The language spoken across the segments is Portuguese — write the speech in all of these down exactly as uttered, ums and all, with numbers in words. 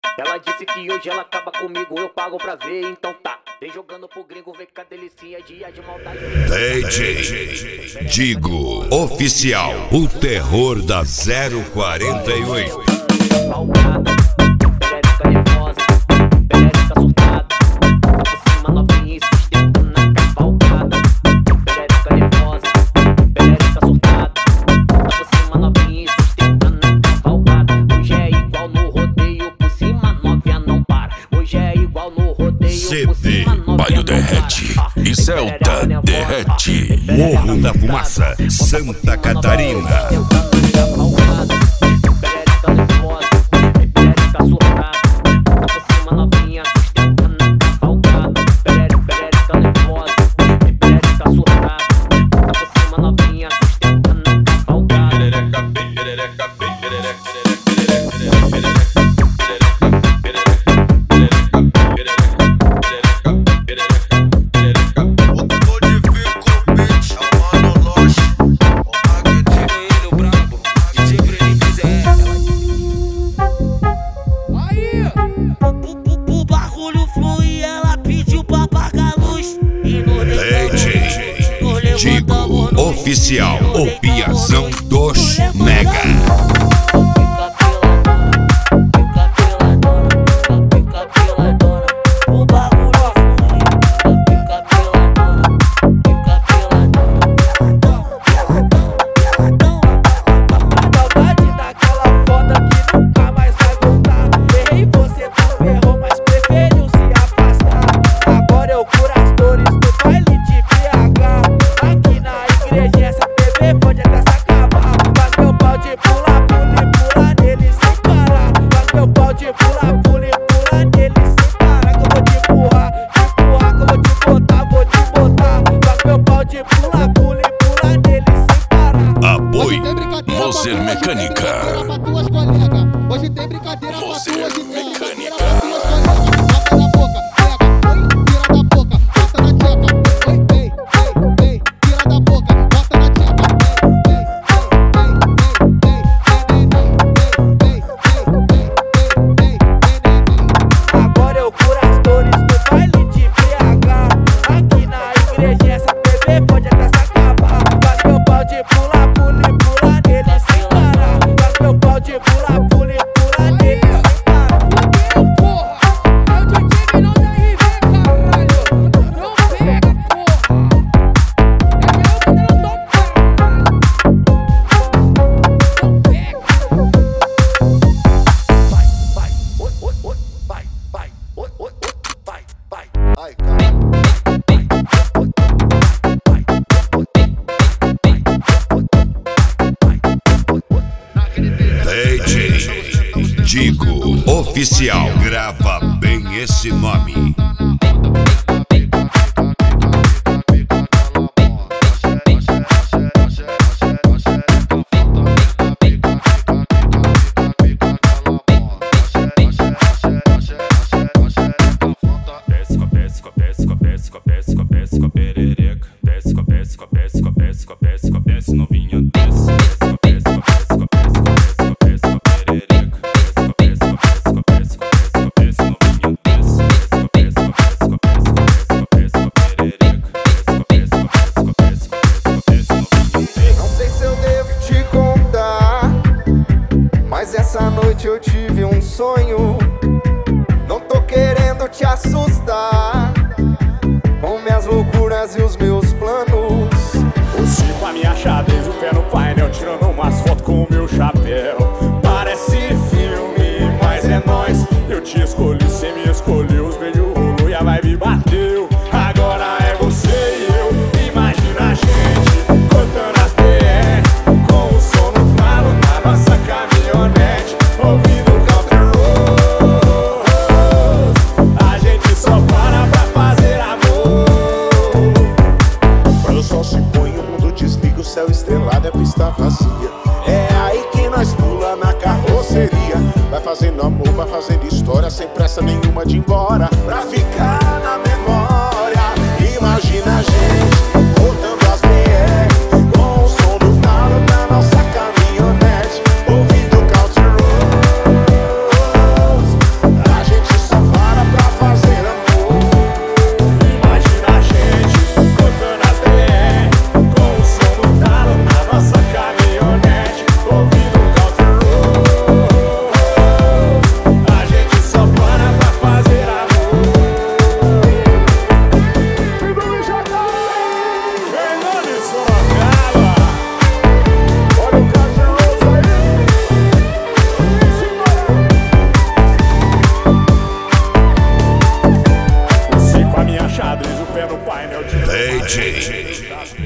Ela disse que hoje ela acaba comigo, eu pago pra ver, então tá. Vem jogando pro gringo, vê que a delicinha, dia de maldade. D J Digo Oficial, o terror da zero quarenta e oito. Salgada, perereca nervosa, perereca surtada, tá por cima novinha e sustentando na cavalgada. Perereca nervosa, perereca surtada, tá por cima novinha e sustentando na cavalgada. Hoje é igual no rodeio, por cima novinha não para. Hoje é igual no rodeio, por cima novinha não para. Palio derrete e Celta derrete. Morro da Fumaça, Santa Catarina. O bagulho flui, ela pediu pra apagar a luz. E no D J Digo Oficial, o piazão dos Mega. Moser Mecânica. Hoje tem brincadeira pra tu, hoje tem Mecânica. brincadeira pra tuas colegas. Bota na boca, pega, oi, tira da boca, bota na tcheca, oi, ei, ei, ei, tira da boca, bota na tcheca, ei, ei, ei, ei, ei, ei, agora eu curo as dores no baile de B H. Aqui na igreja essa T V pode até se acabar. Faz meu pau de pula, pula e pula nele sem parar. Faz meu pau de pula, pula e pula nele sem parar. fudeu, porra! É o D J Milhão da R V, caralho! Não pega, porra! É melhor que não toca, caralho! Não pega! Vai, vai, oi, oi, oi, vai, vai, oi, oi, oi, vai, vai. Ai, D J Digo Oficial, grava bem esse nome. Desce com a desce com a desce com a desce com a desce com a desce com a perereca. Desce com a desce com a desce com a desce com a desce com a desce novinha. Desce, desce com a desce com a desce com a desce com a desce com a desce com a perereca. Desce com a desce com a desce com a desce com a desce com a desce novinha. Desce, desce com a desce com a desce com a desce com a desce com a desce com a perereca. Desce com a desce com a desce com a desce com a desce com a desce novinha. Não sei se eu devo te contar, mas essa noite eu tive um sonho. Não tô querendo te assustar com minhas loucuras e os meus planos. O Chico, a minha xadrez, o pé no painel, tirando umas fotos com o meu chapéu. Parece filme, mas é nóis. Eu te escolhi, cê me escolheu, os beijos rolou e a vibe bateu. Agora é você e eu, imagina a gente cortando as P R, com o som no talo na nossa caminhonete, ouvindo Country Road. A gente só para pra fazer amor. Quando o sol se põe, o mundo desliga, o céu estrelado é pista vazia. É aí que nós pula na carroceria. Vai fazendo amor, vai fazendo história, sem pressa nenhuma de ir embora, pra ficar na memória. Imagina a gente voltando as B R, com o som do talo na nossa caminhonete, ouvindo Country Road.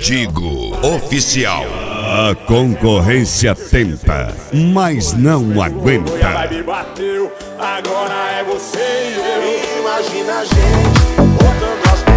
Digo Oficial. A concorrência tenta, mas não aguenta. Ela me bateu, agora é você e eu. Imagina a gente botando as